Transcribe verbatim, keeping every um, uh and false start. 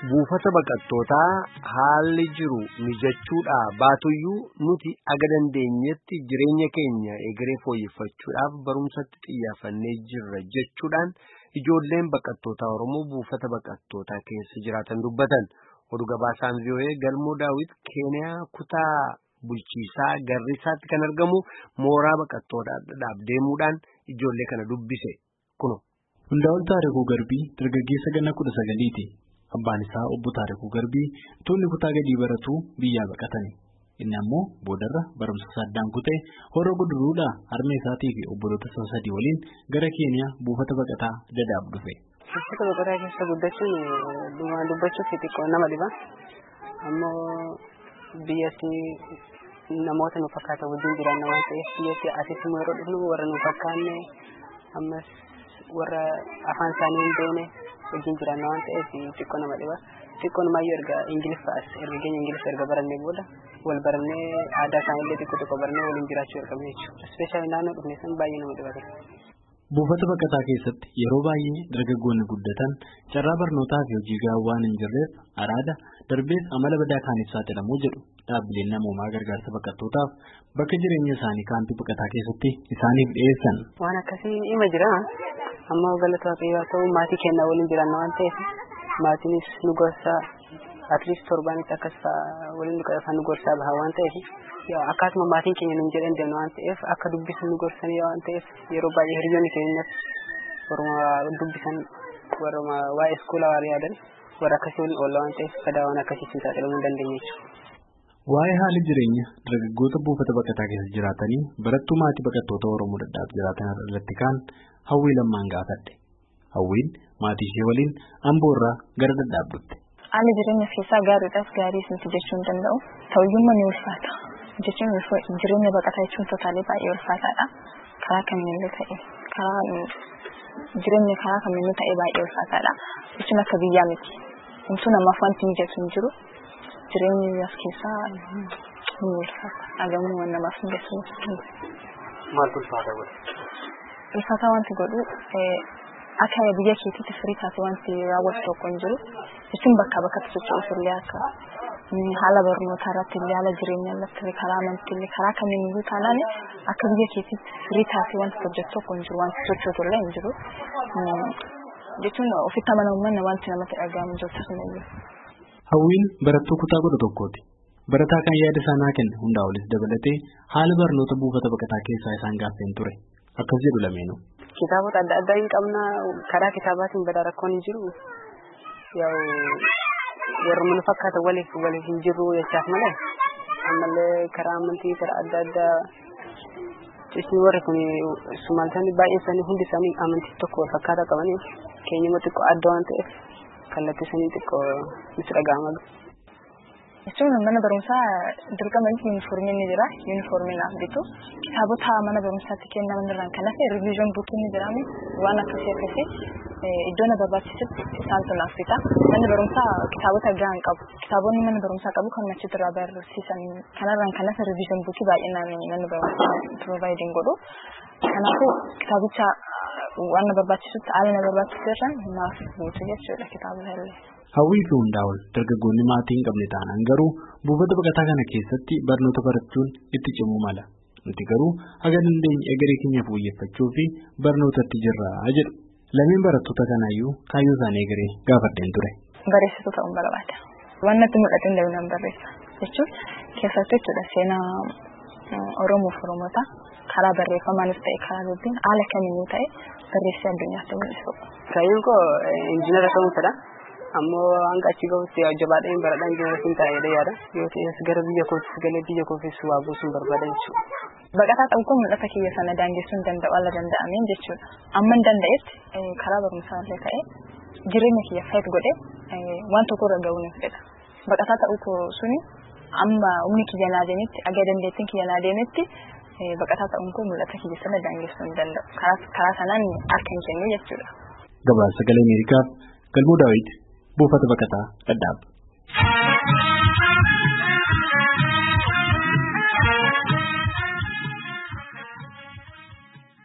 buufata baqattootaa haalli jiru mijachuudha baatuyyuu nuti aga dandeenyetti jireenya keenya egeree fooyyeffachuudhaaf barumsatti xiyyeeffannee jirra jechuudhaan ijoolleen baqattootaa Oromoo buufata baqattootaa keessa jiraatan dubbatan. Oduu gabaasaan V O A Galmoo Daawit Keeniyaa kutaa bulchiisaa Garrisaatti kan argamu mooraa baqattootaadhaaf deemuudhaan ijoollee kana dubbise. Kuno Hundaa'ol Taarikuu Garbii dargaggeessa ganna kudha sagaliiti. Abbaan isaa obbo Taarikuu Garbii tolli kutaa gadii baratu biyyaa baqatani. Inni ammoo boodarra barumsa saddaan kutee Horroo Guduruudhaa harmee isaatii fi obboloota isaa sadii waliin gara Keeniyaa buufata baqataa Dadaab dhufe. Buufata baqataa keessa guddachuun dubbachuuf xiqqoo nama dhiba. Ammoo biyyatti namoota nu fakkaatan wajjin jiran waan ta'eef biyyatti asitti immoo yeroo dhufnu warra nu fakkaanne ammas warra afaan isaanii hin beekne wajjin jiran waan ta'eef xiqqoo nama dhiba. Xiqqoon maayyoo erga Ingiliffaa erga keenya Ingiliffa erga barannee booda wal barannee aadaa isaaniillee xiqqoo xiqqoo barannee waliin jiraachuu ergamne jechuudha. Ispeeshaalii naannoo dhufne san baay'ee nama dhiba ture. Buufata baqataa keessatti yeroo baay'ee dargaggoonni guddatan carraa barnootaa fi hojii gahaa waan hin jirreef araada darbees amala badaa kaaniif saaxilamuu jedhu dhaabbileen namoomaa gargaarsa baqattootaaf bakka jireenya isaanii kaampii baqataa keessatti isaaniif dhiyeessan. Waan akkasii hima jira. Ammoo galata waaqayyoo ta'u maatii kennaa waliin jiran waan ta'eef maatiinis nu gorsaa at least torbaanitti akkas waliin nu gorsaa baha waan ta'eef akkasuma maatiin keenya nuun jedhan deemnu waan ta'eef akka dubbisan nu gorsanii waan ta'eef yeroo baay'ee hiriyoonni keenyas warra dubbisan warra waa'ee iskuulaa waan yaadan warra akkasii waliin oolla waan ta'eef sadaa waan akkasii siin saaxilamuu hin dandeenye jechuudha. Waa'ee haala jireenya dargaggoota buufata baqataa keessa jiraatanii barattuu maatii baqattoota Oromoo Dadaab jiraatan irratti kaan Hawwii Lammaan gaafadhe. Hawwiin maatii ishee waliin Amboorraa gara Dadaab dhufte. Haalli jireenya keessaa gaariidhaaf gaarii isinti jechuu hin danda'u. Ta'uyyummaa ni ulfaata. Jechuun jireenya baqataa jechuun totaalee baay'ee ulfaataadha. Karaa kamiinillee ta'e karaa jireenya karaa kamiinillee ta'e baay'ee ulfaataadha. Jechuun akka biyyaa miti. Wanti namaaf wanti mijatu hin jiru. Jireenyi as keessaa ni ulfaata. Agamuu waan namaaf mijatu hin jiru. Maaltu ulfaata godhu? Ulfaata wanti godhu akka biyya keetiitti firii taate wanti raawwatu tokko hin jiru. Jechuun bakka bakkatti socho'uuf illee akka haala barnootaa irratti illee haala jireenyaa irratti karaa amantii illee karaa kamiinuu taanaan akka biyya keetiitti firii taate wanti hojjetu tokko hin jiru. Wanti sochootu illee hin jiru. Jechuun ofitti amanamummaan wanti namatti dhaga'amu jirtu sun illee. Hawwiin barattuu kutaa kudha tokkooti. Barataa kan yaada isaa naa kenne hundaa olis dabalatee haala barnoota buufata baqataa keessaa isaan gaaffeen ture. Akkas jedhu lameenuu. Kitaabota adda addaa hin qabna karaa kitaabaatiin badaa rakkoon hin jiru. Yoo warra mana fakkaata waliif waliif hin jiru jechaaf malee ammallee karaa amantii karaa adda addaa jechuun warri kun sumaaltanii baay'een isaanii hundi isaanii amantii tokko wal fakkaataa qabanii keenyuma xiqqoo adda waan ta'eef kallattii isaanii xiqqoo nutti dhaga'ama. Jechuun mana barumsaa dirqama yuunifoormii ni jira. Yuunifoormii naaf bitu. Kitaabota mana barumsaatti kennaman irraan kan hafe riviizyoon buutuun ni jiraami. Waan akkasii akkasii iddoo na barbaachisutti isaantu naaf bita. Manni barumsaa kitaabota gahaan qabu. Kitaabonni mana barumsaa qabu kan achitti irraa barsiisan kanarraan kan hafe riviizyoon buutuu baay'inaan manni barumsaa piroovaayidin godhu. Kanaafuu kitaabicha waan na barbaachisutti haala na barbaachisu irraan naaf buutu jechuudha kitaabota illee. Hawwii fi hundaa'ol dargaggoonni maatii hin qabne taanaan garuu buufata baqataa kana keessatti barnoota barachuun itti cimuu mala. Nuti garuu haga dandeenye egeree keenya fooyyeffachuu fi barnootatti jirra jedhu. Lameen barattoota kanaayyuu kaayyoo isaanii egeree gaafadheen ture. Barreessituu ta'uun barbaada. Waan natti mul'atu hin danda'u barreessa. Jechuun keessatti jechuudha seenaa Oromoo fi Oromoota karaa barreeffamaanis ta'e karaa dubbiin haala kamiinuu ta'e barreessee addunyaatti mul'isu. Kaayyoon koo injiinara ta'uu fedha. Ammoo hanga achi gahutti jabaadheen baradhaan injiinara siin taa'ee yaada. Yoo ta'es gara biyya kootis galee biyya koofis waa buusuun barbaada jechuudha. Baqataa ta'uu kun mul'ata kiyya sana daangessuun danda'u ala danda'ameen jechuudha. Amma hin danda'etti karaa barumsaa illee ta'e jireenya kiyya fayyad godhee waan tokko irra ga'uu ni fedha. Baqataa ta'uu suni amma humni kiyya naa deemetti aga dandeettiin kiyya naa deemetti baqataa ta'uun kun mul'ata kiyya sana daangessuu hin danda'u. Karaa sanaan harka hin kennu jechuudha. Gabaasa sagalee Ameerikaaf Galmoo Daawit buufata baqataa Dadaab.